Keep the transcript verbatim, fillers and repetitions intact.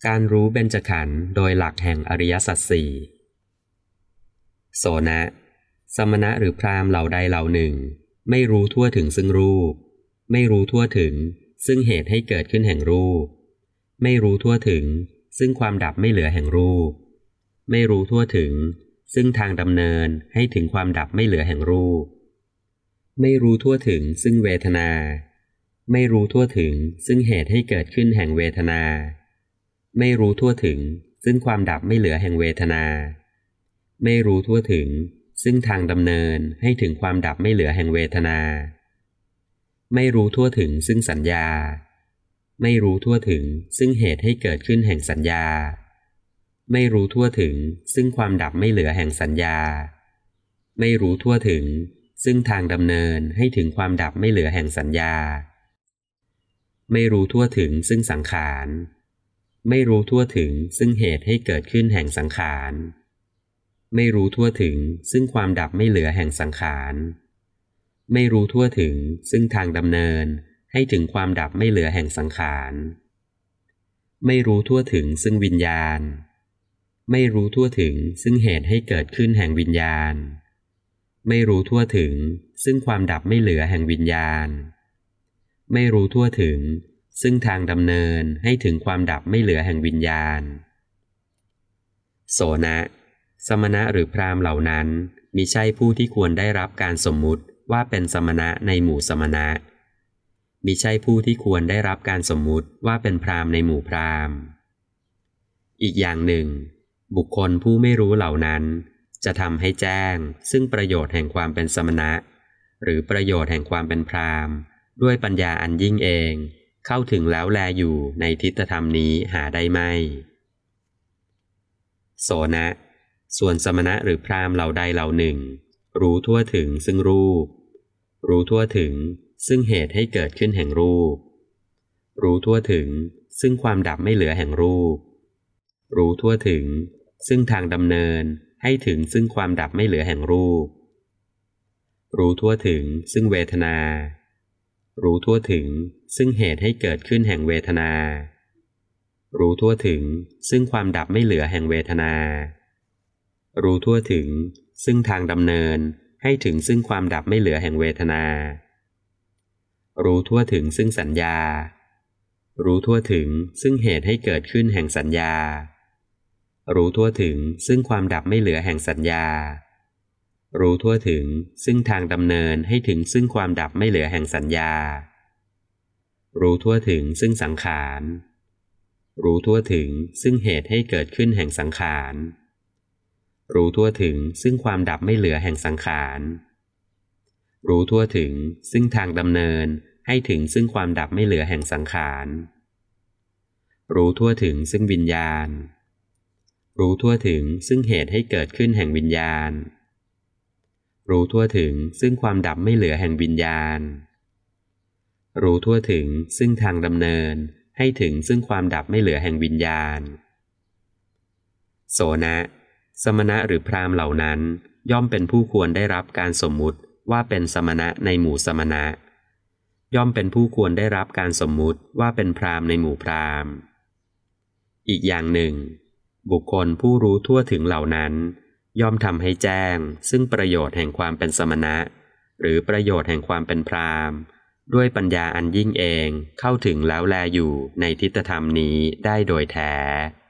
การรู้เบญจขันธ์โดยหลักแห่งอริยสัจสี่โสนะสมณะหรือพราหมณ์เหล่าใดเหล่าหนึ่งไม่รู้ทั่วถึงซึ่งรูปไม่รู้ทั่วถึงซึ่งเหตุให้เกิดขึ้นแห่งรูปไม่รู้ทั่วถึงซึ่งความดับไม่เหลือแห่งรูปไม่รู้ทั่วถึงซึ่งทางดำเนินให้ถึงความดับไม่เหลือแห่งรูปไม่รู้ทั่วถึงซึ่งเวทนาไม่รู้ทั่วถึงซึ่งเหตุให้เกิดขึ้นแห่งเวทนาไม่รู้ทั่วถึงซึ่งความดับไม่เหลือแห่งเวทนาไม่รู้ทั่วถึงซึ่งทางดำเนินให้ถึงความดับไม่เหลือแห่งเวทนาไม่รู้ทั่วถึงซึ่งสัญญาไม่รู้ทั่วถึงซึ่งเหตุให้เกิดขึ้นแห่งสัญญาไม่รู้ทั่วถึงซึ่งความดับไม่เหลือแห่งสัญญาไม่รู้ทั่วถึงซึ่งทางดำเนินให้ถึงความดับไม่เหลือแห่งสัญญาไม่รู้ทั่วถึงซึ่งสังขารไม่รู้ทั่วถึงซึ่งเหตุให้เกิดขึ้นแห่งสังขารไม่รู้ทั่วถึงซึ่งความดับไม่เหลือแห่งสังขารไม่รู้ทั่วถึงซึ่งทางดำเนินให้ถึงความดับไม่เหลือแห่งสังขารไม่รู้ทั่วถึงซึ่งวิญญาณไม่รู้ทั่วถึงซึ่งเหตุให้เกิดขึ้นแห่งวิญญาณไม่รู้ทั่วถึงซึ่งความดับไม่เหลือแห่งวิญญาณไม่รู้ทั่วถึงซึ่งทางดำเนินให้ถึงความดับไม่เหลือแห่งวิญญาณโสนะสมณะหรือพราหมณ์เหล่านั้นมิใช่ผู้ที่ควรได้รับการสมมุติว่าเป็นสมณะในหมู่สมณะมิใช่ผู้ที่ควรได้รับการสมมุติว่าเป็นพราหมณ์ในหมู่พราหมณ์อีกอย่างหนึ่งบุคคลผู้ไม่รู้เหล่านั้นจะทำให้แจ้งซึ่งประโยชน์แห่งความเป็นสมณะหรือประโยชน์แห่งความเป็นพราหมณ์ด้วยปัญญาอันยิ่งเองเข้าถึงแล้วแลอยู่ในทิฏฐธรรมนี้หาได้ไม่โสนะส่วนสมณะหรือพราหมณ์เหล่าใดเหล่าหนึ่งรู้ทั่วถึงซึ่งรูปรู้ทั่วถึงซึ่งเหตุให้เกิดขึ้นแห่งรูปรู้ทั่วถึงซึ่งความดับไม่เหลือแห่งรูปรู้ทั่วถึงซึ่งทางดำเนินให้ถึงซึ่งความดับไม่เหลือแห่งรูปรู้ทั่วถึงซึ่งเวทนารู้ทั่วถึงซึ่งเหตุให้เกิดขึ้นแห่งเวทนารู้ทั่วถึงซึ่งความดับไม่เหลือแห่งเวทนารู้ทั่วถึงซึ่งทางดำเนินให้ถึงซึ่งความดับไม่เหลือแห่งเวทนารู้ทั่วถึงซึ่งสัญญารู้ทั่วถึงซึ่งเหตุให้เกิดขึ้นแห่งสัญญารู้ทั่วถึงซึ่งความดับไม่เหลือแห่งสัญญารู้ทั่วถึงซึ่งทางดำเนินให้ถึงซึ่งความดับไม่เหลือแห่งสัญญารู้ทั่วถึงซึ่งสังขารรู้ทั่วถึงซึ่งเหตุให้เกิดขึ้นแห่งสังขารรู้ทั่วถึงซึ่งความดับไม่เหลือแห่งสังขารรู้ทั่วถึงซึ่งทางดำเนินให้ถึงซึ่งความดับไม่เหลือแห่งสังขารรู้ทั่วถึงซึ่งวิญญาณรู้ทั่วถึงซึ่งเหตุให้เกิดขึ้นแห่งวิญญาณรู้ทั่วถึงซึ่งความดับไม่เหลือแห่งวิญญาณรู้ทั่วถึงซึ่งทางดำเนินให้ถึงซึ่งความดับไม่เหลือแห่งวิญญาณโสนะสมณะหรือพราหมณ์เหล่านั้นย่อมเป็นผู้ควรได้รับการสมมุติว่าเป็นสมณะในหมู่สมณะย่อมเป็นผู้ควรได้รับการสมมุติว่าเป็นพราหมณ์ในหมู่พราหมณ์อีกอย่างหนึ่งบุคคลผู้รู้ทั่วถึงเหล่านั้นย่อมทำให้แจ้งซึ่งประโยชน์แห่งความเป็นสมณะหรือประโยชน์แห่งความเป็นพราหมณ์ด้วยปัญญาอันยิ่งเองเข้าถึงแล้วแลอยู่ในทิฏฐธรรมนี้ได้โดยแท้